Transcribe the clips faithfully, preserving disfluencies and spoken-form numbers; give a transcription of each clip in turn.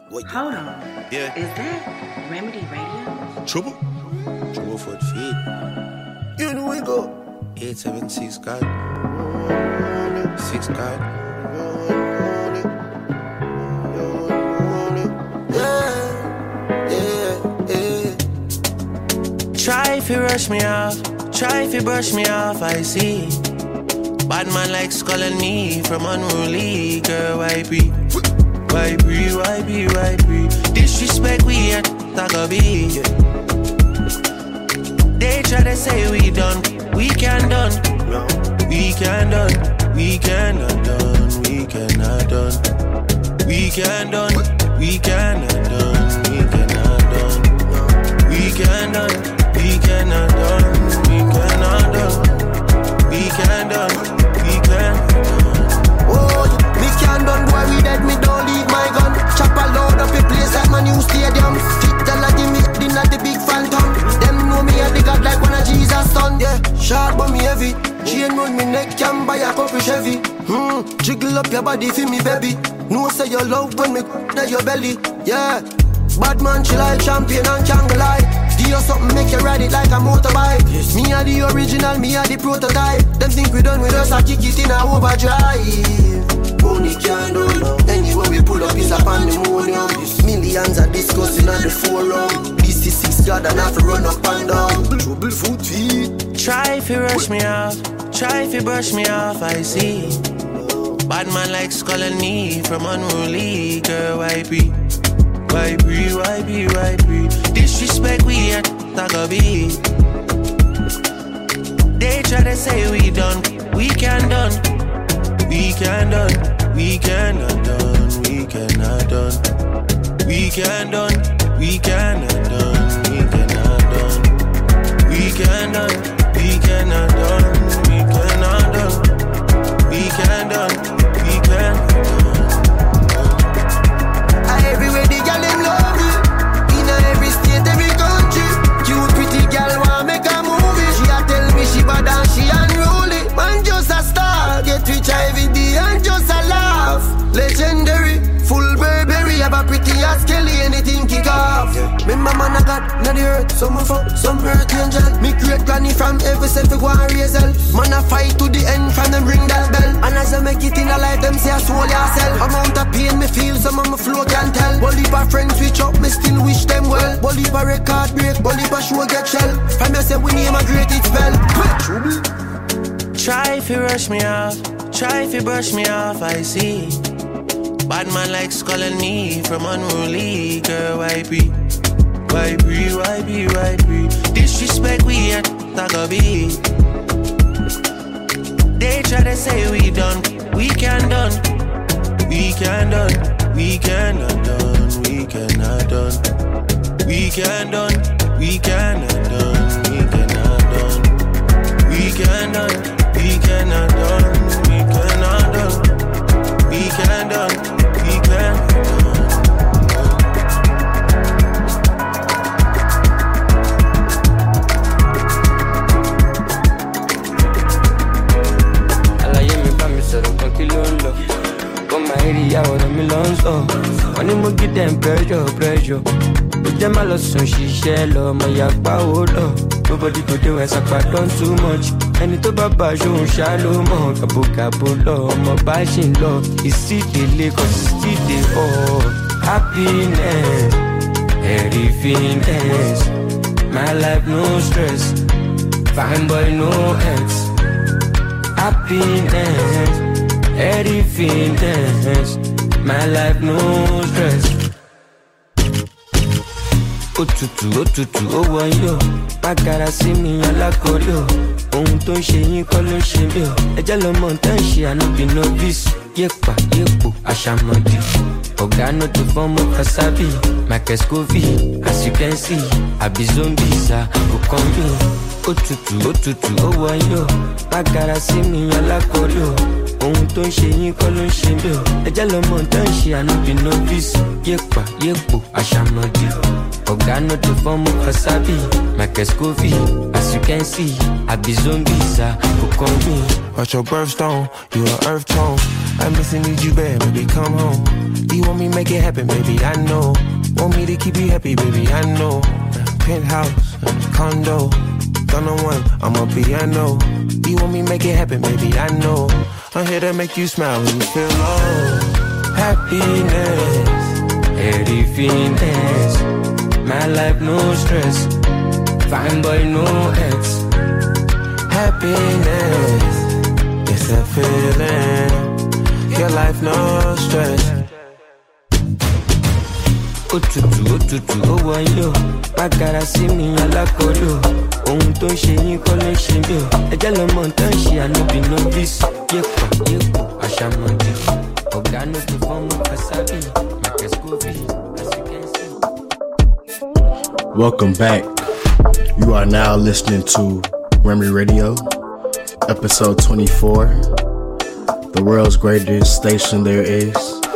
What? Hold on. Yeah. Is that Remedy Radio? Trouble? Trouble for the feed. You know we go. eight seven six God. six God. Yeah. Yeah. Yeah. Try if you rush me off. Try if you brush me off, I see. Bad man likes calling me from unruly. Girl, why be? Why be? Why be? Why be? Disrespect we at Taco B. They try to say we done. We can done. We can done. We cannot done. We cannot done. We can done. We cannot done. We cannot done. We can done. We cannot done. We cannot done. We can done. We can done. Oh, me can done. Boy, we dead. Me don't leave my gun. Chop a load up a place like my new stadium. Fit tell her give me dinner the big phantom. Them know me as the God like one of Jesus' son. Yeah, sharp but me heavy. Chain round me neck can buy a couple Chevy. Hmm, jiggle up your body for me baby. No say your love when me at your belly. Yeah, bad man chill like champion and can't lie. Do you something make you ride it like a motorbike? Yes. Me are the original, me are the prototype. Them think we done with us, I kick it in a overdrive. Money can't do anywhere we pull up is a pandemonium. Millions are discussing at the forum. This is six God and I have to run up and down. Trouble foot feet. Try if you rush me off. Try if you brush me off, I see. Bad man likes calling me from unruly. Girl, why be? Why be? Why be? Why be? Disrespect we at Taco B. They try to say we done. We can done. We can done. We cannot done. We cannot done. We can done. We cannot done. We cannot done. We can done. We cannot done. We cannot done. We can done. We can done. Everywhere the girl them love me. In every state, every country. Cute pretty girl want make a movie. She a tell me she bad and she unruly. Man just a star, get rich every day and just a laugh. Legendary, full Burberry, have a pretty ass Kelly, anything kick off. Remember man I got not the earth, some of up, some earth angel. Me great granny from every self go and raise hell. Man I fight to the end from them ring that bell. And as I make it in a life, them say I soul yourself. Amount of pain me feel, some of my flow can tell. Bully pa friends switch up, me still wish them well. Bully pa record break, bully pa show get shell. From you say we name a great it spell. Try if you rush me off. Try if you brush me off, I see. Bad man likes calling me from unruly. Girl, why be? Why be? Why be? Why be? Disrespect we at Taco B. They try to say we done. We can done. We can done. We cannot done. We cannot done. We can done. We cannot done. We cannot done. We can done. We cannot done. We cannot done. We can done. We can done. Àlàyé mi bá mi sọ̀rọ̀ kan kí ló ń lọ. Kó máa rí ìyàwó rẹ̀ mi lọ ń sọ. Wọ́n ní mo give them pressure, pressure. Ó jẹ́ má lọ sùn ṣiṣẹ́ lọ, mo yà pa owó lọ. Nobody go dey when sapa done too much. Ẹni tó bá bá aṣòun ṣá ló mọ̀. Kàbòkàbò lọ, ọmọ bá ṣì ń lọ. Ìsídèlé kan sì sídè ọ̀. Happiness, everythingness. My life no stress. Fine boy no ex. Happiness, everythingness. My life no stress. Òtútù, òtútù, ó wọ̀nyí o. Pàgàrà sí mi alákòrí o. Ohun tó ń ṣe yín kọ́ ló ń ṣe mí o. Ẹjẹ́ lọmọ tó ń ṣe ànábì novice. Yépa, yépo, àṣàmọ̀dì. Ọ̀gá no dey form of wasabi. Michael Scoville, as you can see. Àbí zombies are go come in. Òtútù, òtútù, ó wọ̀nyí o. Pàgàrà sí mi alákòrí o. Ohun tó ń ṣe yín kọ́ ló ń ṣe mí o. Ẹjẹ́ lọmọ tó ń ṣe ànábì novice. Yépa, yépo, àṣàmọ̀dì. Ọ̀gá no dey form of wasabi. Michael Scoville, as you can see. Àbí zombies are go come in. Watch your birthstone, you an earth tone. I miss and need you bad, baby, come home. You want me make it happen, baby, I know. Want me to keep you happy, baby, I know. Penthouse, condo, don't know one, I'm a piano. You want me make it happen, baby, I know. I'm here to make you smile when you feel low. Happiness, heady finesse. My life no stress, fine boy no ex. Happiness, it's a feeling. Your life no stress. Òtútù òtútù ó wọ̀nyí o, pàgàrà sí mi alákọ̀ọ́rí o. Ohun tó ń ṣe yín kọ́ ló ń ṣe mí o. Ẹjẹ́ lọ́mọ tó ń ṣe ànúbì novice. Yépo yépo àṣàmọ̀dì. Ọ̀gá ló ti fọ́ọ̀mù Kasabi, Makescovi, as you can see. Welcome back. You are now listening to Remy Radio, episode twenty-four. The world's greatest station there is.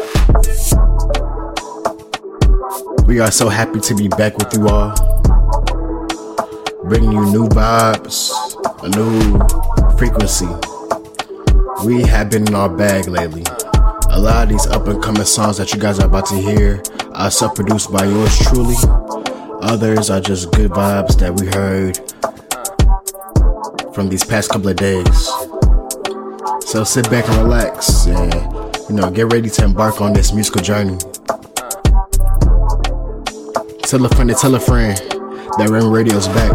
We are so happy to be back with you all, bringing you new vibes, a new frequency. We have been in our bag lately. A lot of these up and coming songs that you guys are about to hear are self-produced by yours truly. Others are just good vibes that we heard from these past couple of days. So sit back and relax and, you know, get ready to embark on this musical journey. Tell a friend to tell a friend that Remy Radio's back.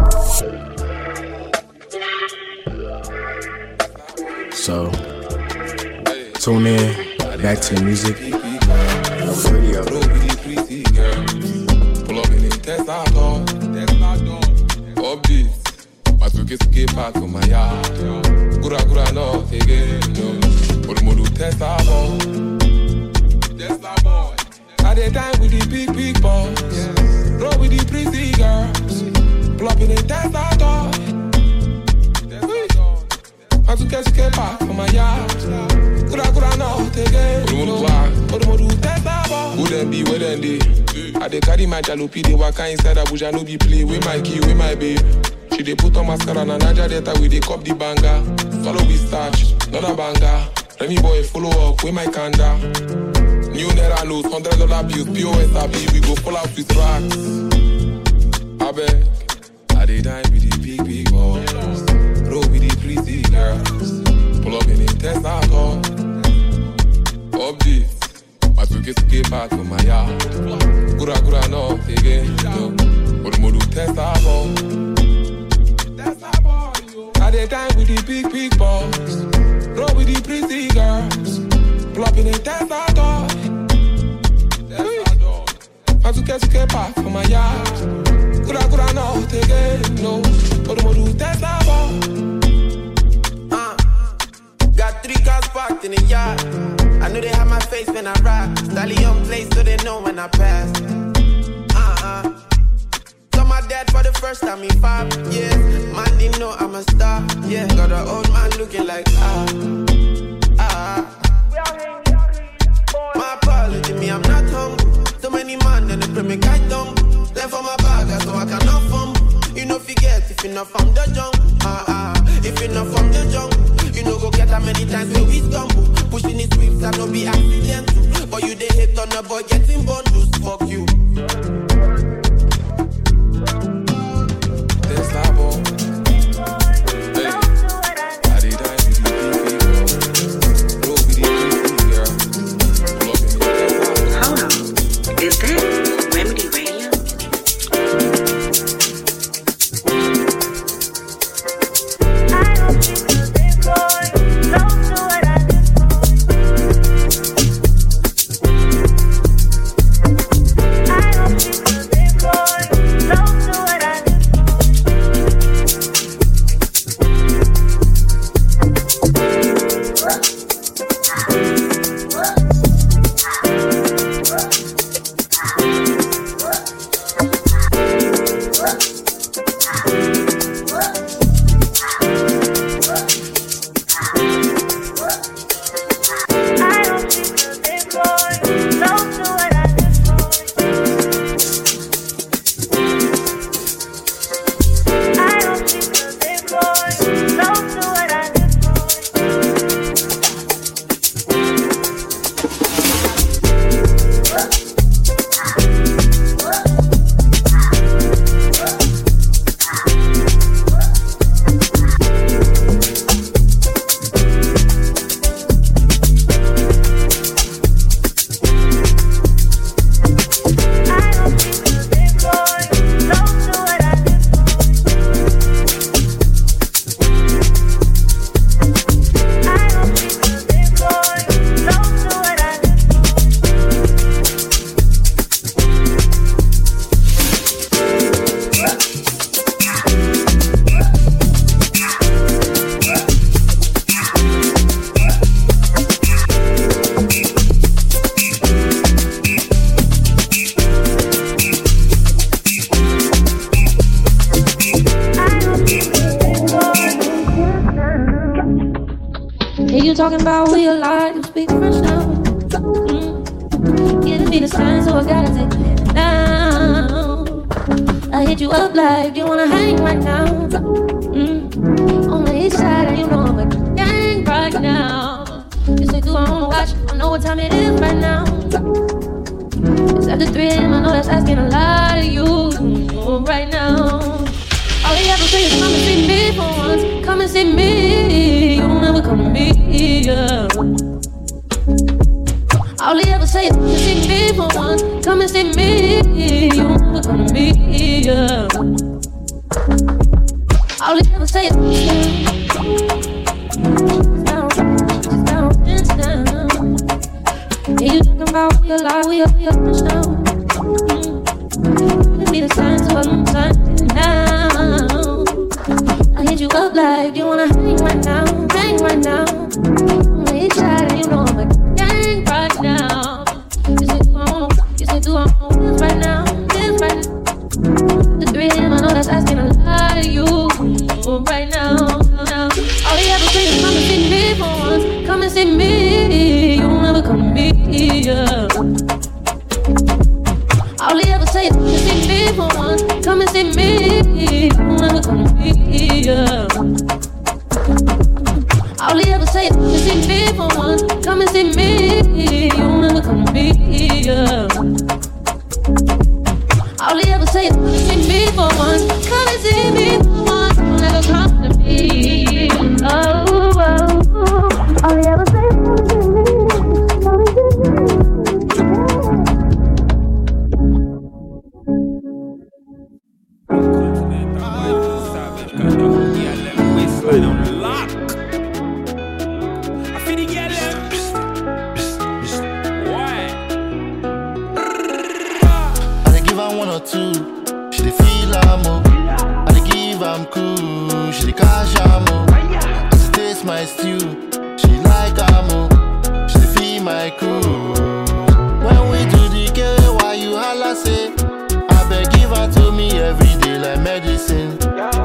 So, tune in, back to the music. Radio. Pull up in it, test our door. Upbeat. My suitcase escape back from my yard. Gura gura no, again. But Modu test our boy. Test our boy. At the time with the big, big boys. Roll with the pretty girls. Pull up in it, test our door. My suitcase escape back from my yard. Gura gura no, again. But Modu black. But Modu test our boy. Who them be, where them they? I dey carry my jalopy, they waka inside Abuja, no be play. With my key, with my babe. She dey put on mascara, na Naja Deta, we dey cop the banger. Follow we starch, not a banger. Remy boy, follow up with my kanda. New Naira notes, hundred dollar bills, P O S A B, we go fall out with racks. I beg, I dey dine with the big, big boys. Roll with the pretty girls. Pull up in it, test our call. Updates. My suitcase escape back from my yard. Gura gura no, again, no. But Modu test our ball. At the time with the big, big boys. Roll with the pretty girls. Pull up in a test our door. My suitcase escape back from my yard. Gura gura no, again, no. But Modu test our ball. Uh, got three cars parked in the yard. I know they have my face when I ride. Stallion place so they know when I pass. Uh-uh. Saw my dad for the first time in five years. Man didn't know I'm a star. Yeah, got an old man looking like ah. Ah. My apology, me, I'm not humble. So many man and they pray me kite dumb. Left for my bag, so I cannot fumble. You know forget if you're not from the jungle. Ah ah. If you're not from the jungle. You know go get that many times where we stumble. Pushing his sweeps and no be accidental. But you they hate on the boy getting bundles. Fuck you. There's that boy. Hey. I did die with the big girl. Roll with the big girl. Hold on. Is that Remedy Radio? talking about we alive, you speak French now. Mm. Giving me the sign, so I gotta take it down. I hit you up like, do you wanna hang right now? Mm. On the east side, and you know I'm a gang right now. You say, do I wanna watch? I know what time it is right now. It's after three a.m. I know that's asking a lot of you right now. All you ever say is come and see me for once. Come and see me. You don't ever come to me. Yeah. All you ever say is come and see me for once. Come and see me. You don't ever come to me. Yeah. All you ever say is down, down, down. Yeah, you talking about we alive, we up, we up, now. Give me the signs, so I'm signing now. I hit you up like, do you wanna hang right now? Hang right now. On the east side, and you know I'm a gang right now. You say, do I wanna, you say, do I wanna this right now? This right now. The three a.m. I know that's asking a lot of you right now. now. All you ever say is come and see me for once. Come and see me. You don't ever come to me. Yeah. All you ever say is come and see me for once. Come and see me. You don't ever come to me. Yeah. All you ever say is come and see me for once. Come and see me. You don't ever come to me. Yeah. All you ever say is come and see me for once. Come and see me for once. Don't ever come to me. Oh, oh, oh. All you ever say is come and see me. Come and see me. Waistline on lock. I feel the girl. Why? I dey give her one or two. She dey feel am oh. I dey give am cool. She dey cash am oh. As she taste my stew, she like am oh. She dey feel my cool. When we do the game, why you holla say? I beg give her to me every day like medicine.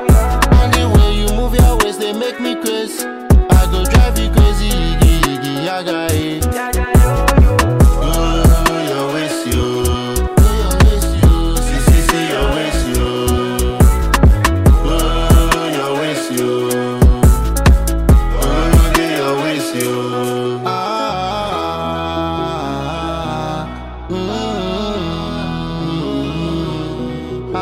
They make me crazy. I go drive you crazy. Iggy, iggy, yaga, eh. Go your waist, yo. Go your waist, yo. See, see, see your waist, yo. Go your waist, yo. Go your waist, yo. Ah, mm, ah,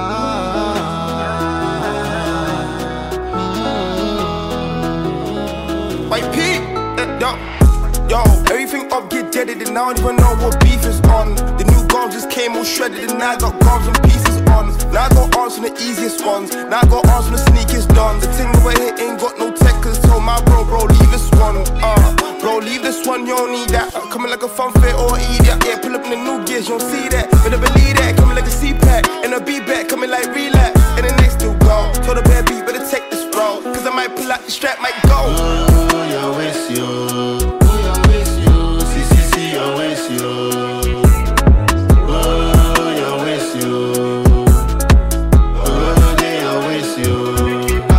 Yo, everything up, get deaded, and I don't even know what beef is on. The new gums just came all shredded, and now I got gums and pieces on. Now I got arms from the easiest ones, now I got arms from the sneakiest done. The thing over here ain't got no tech, cause told my bro, bro, leave this one. Uh, bro, leave this one, you don't need that. I'm coming like a fun fit or an idiot. Yeah, pull up in the new gears, you don't see that. Better believe that, coming like a C-pack, and a B-back, coming like relapse. And the next still go, told the bad beat, better take this road, cause I might pull out the strap, might go. Oh, your waist, yo. Your waist, yo. Oh, your waist, yo. Oh, your waist, yo. Ah,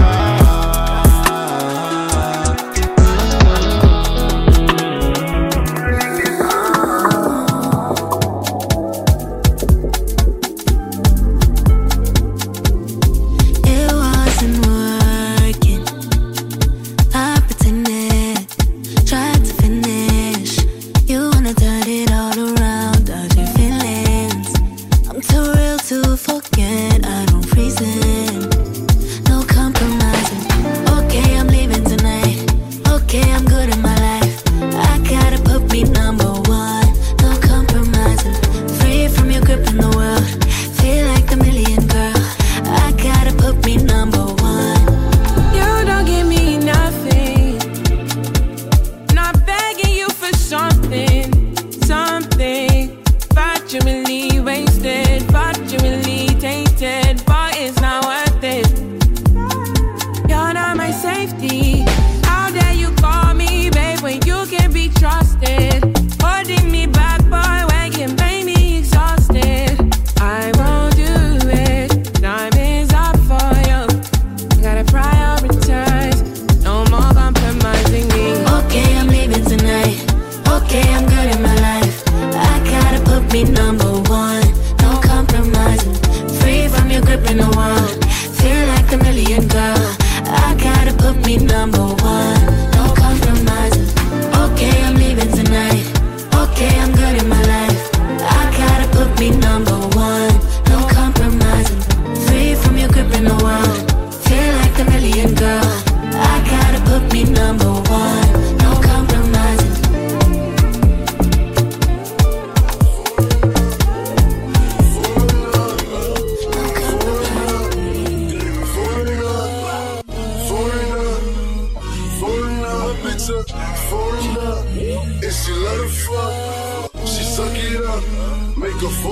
it wasn't working. I pretended, tried to finish. You wanna turn it all around, dodge your feelings. I'm too real to forget, I don't reason. No compromising. Okay, I'm leaving tonight. Okay, I'm good in my life. I gotta put me number one. No compromising. Free from your grip in the world. Feel like a million girl. I gotta put me number one. You don't give me nothing. Not begging you for something. Something virtually wasted, virtually tainted, but it's not worth it. You're not my safety. How dare you call me babe when you can be trusted? Holding me back, boy, when you make me exhausted. I won't do it. Time is up for you. Gotta prioritize. No more compromising me. Okay, I'm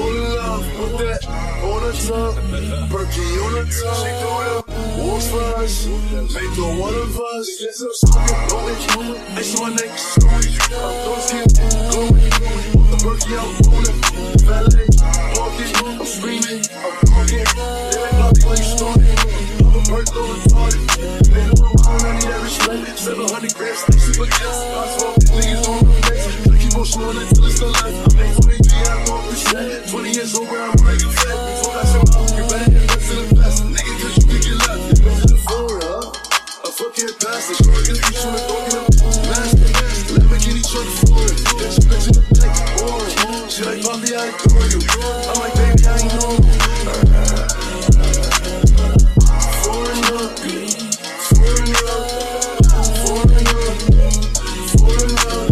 Hold up, put that on the top. Perky on the top. She do it. Walks for us. Make her one of us. Ice on my neck. I'm those kids. Glowing. The Perky out. Rolling. Valet. Walking. I'm screaming. I'm talking. They ain't nothing when you started. I'm a perk on the party. Man, I need that respect. seven hundred grams. Super gas. I smoke. Niggas on the face. I keep on showing it till it's the life. I make twenty-three out of percent. twenty years sober, I'm breaking fat. Before I show up, you better invest in the best. Nigga, cause you can get left. Invest in the floor, huh? A fucking pastor. Sure, I can teach you to go get up. Master, master. Lamborghini truck for it. Get your bitch in the back. Boring. She like, Poppy, I adore you. I'm like, baby, I ain't know. Foreign up. Foreign up. Foreign up. Foreign up.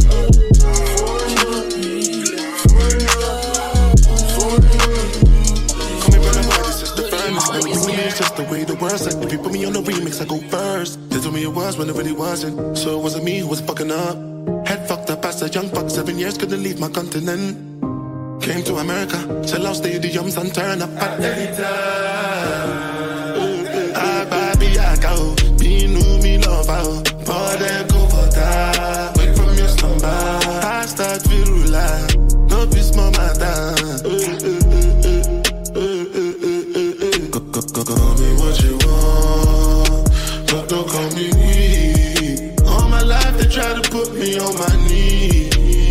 It's just the way the words like. If you put me on the remix, I go first. They told me it was when it really wasn't. So it wasn't me who was fucking up. Head fucked up as a young fuck. Seven years couldn't leave my continent. Came to America, sell out stadiums and turn up at any time. Ah, baby, I go. Me know me love out. But then go for that. Wait from your slumber. I start feel like no peace, my matter. Call me what you want, but don't call me weak. All my life they try to put me on my knees.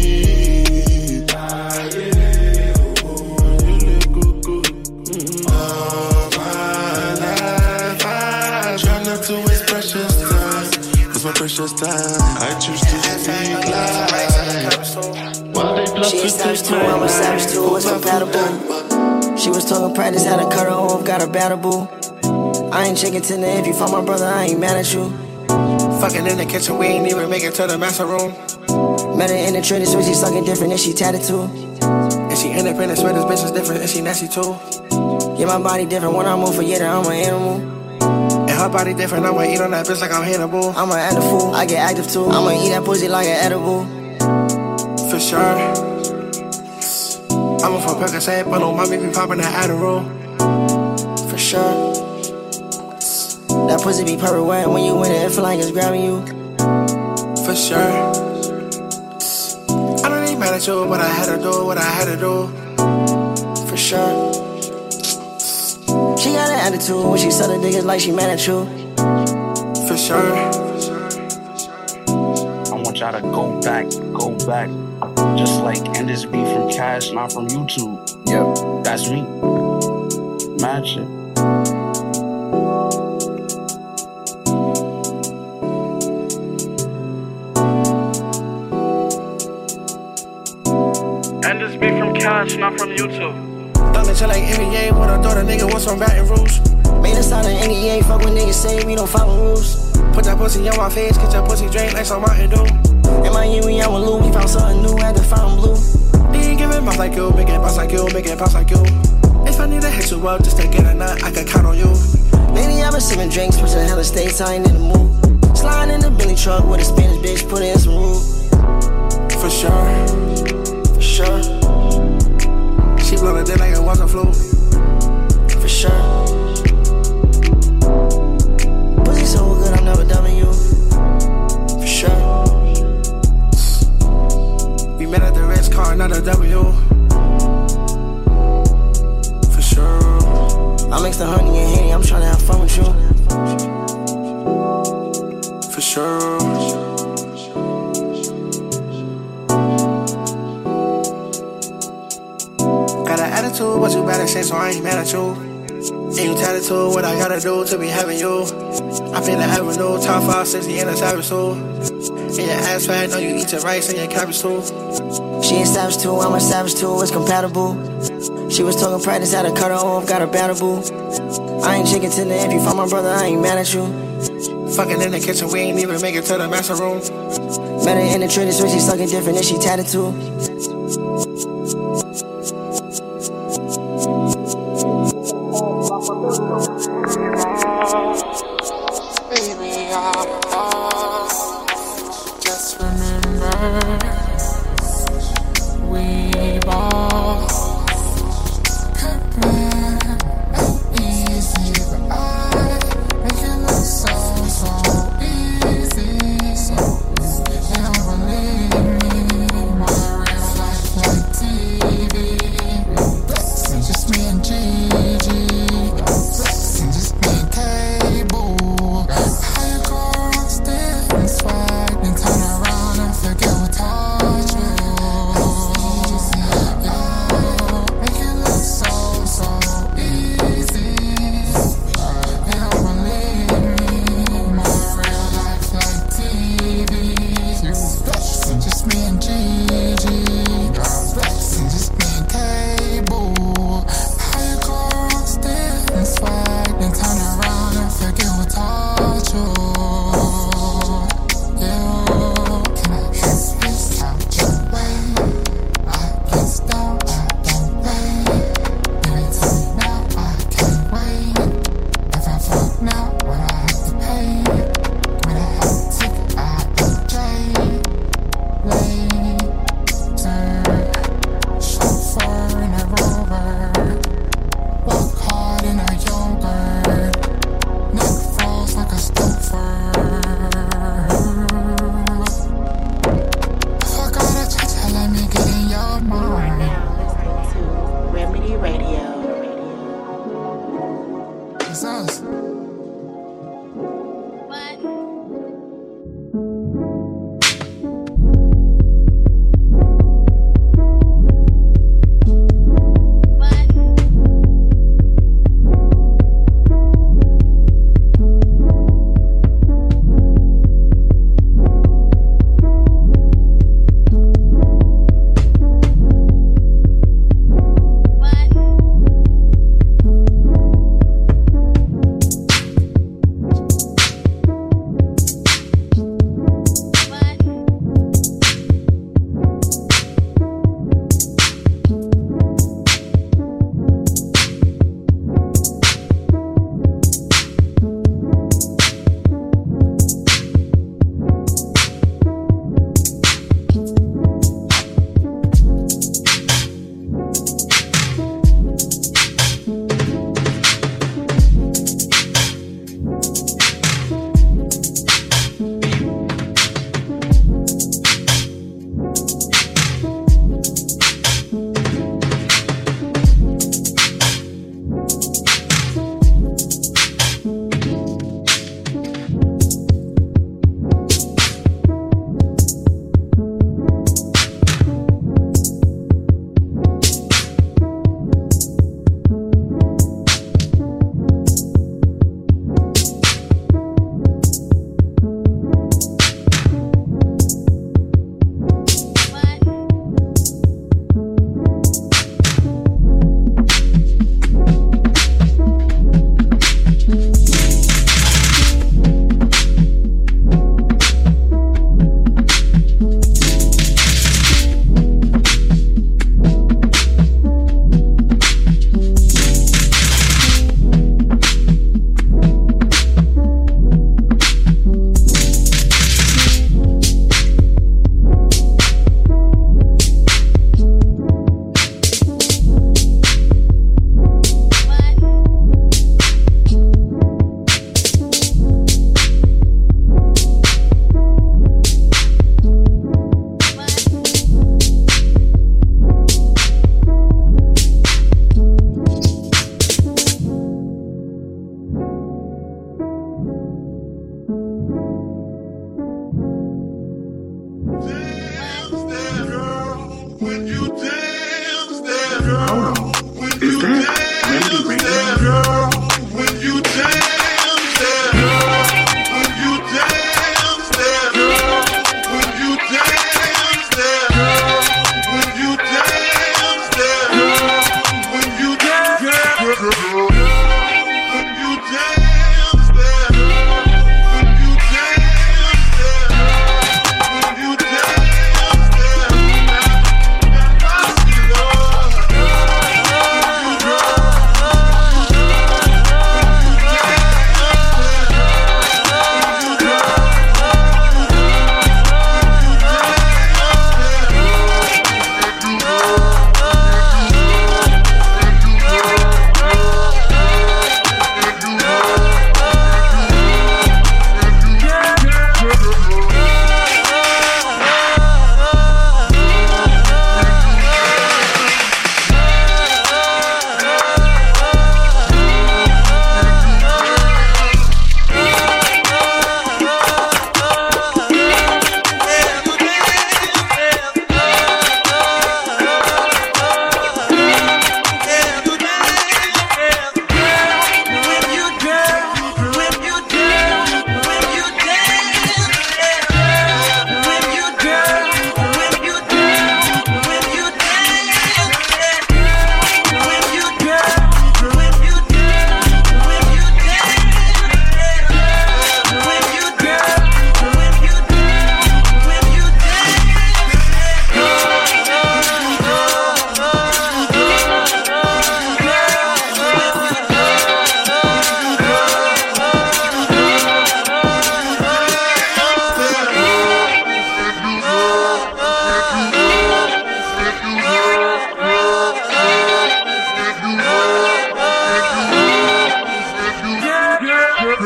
All my life I try not to waste precious time. It's my precious time. I choose to speak life. While they bluff She ain't savage too, I'm a savage too, it's compatible. She was talking practice, had to cut her off, got her battle boo. I ain't chicken tender, if you find my brother, I ain't mad at you. Fucking in the kitchen, we ain't even make it to the master room. Met her in the trading switch, she sucking different, and she tatted too. And she independent, swear this bitch is different, and she nasty too. Yeah, my body different, when I move for yeah, I'm an animal. And her body different, I'ma eat on that bitch like I'm Hannibal. I'ma act a fool, I get active too. I'ma eat that pussy like an edible. For sure. I'm a for Percocet, but no mommy be poppin' that Adderall. For sure. That pussy be purple wet when you in it, it feel like it's grabbing you. For sure. I don't ain't mad at you, but I had to do what I had to do. For sure. She got an attitude when she sell the niggas like she mad at you. For sure. I want y'all to go back, go back. Just like end this beat from Cash, not from YouTube. Yep. That's me. Mad shit. End this beat from Cash, not from YouTube. Thunder chill like N B A, when I thought a nigga was from Baton Rouge. Made us out of N E A, fuck when niggas say we don't follow rules. Put that pussy on my face, get your pussy drained like some Mountain Dew. In my year, we out with Lou, we found something new, had to find blue. They ain't giving mouth like you, make it bounce like you, make it bounce like you. If I need to hit you up just to get a nut, I can count on you. Lately I've been sipping drinks, pushing hella states, I ain't in the mood. Sliding in the Billy truck with a Spanish bitch, put in some room. For sure. For sure. She blow the dick like it was a flu. For sure. Pussy so good, I'm never dubbing you. For sure. We met at the Ritz car, not a W. For sure. I mix the honey and Henny, I'm tryna have fun with you. For sure. Got an attitude, but you better say so I ain't mad at you. And you tattooed what I gotta do to be having you. I feel the avenue, top five, sixty in a savage too. And your ass fat, know you eat your rice and your cabbage too. She ain't savage too, I'm a savage too, it's compatible. She was talking practice, had to cut her off, got her battle boo. I ain't chicken tender, if you find my brother, I ain't mad at you. Fucking in the kitchen, we ain't even make it to the master room. Met her in the trading switch, she sucking different, and she tatted too. Baby, I'm lost. Just remember, we bought fuck now, I can't wait. If I fuck now, what I have to pay? With a hot ticket, I E J. Later, chauffeur in a rover. Walk hard in a yogurt. Neck falls like a stouffer. Fuck all the chatter, let me get in your mind. Remedy Radio.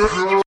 Girl,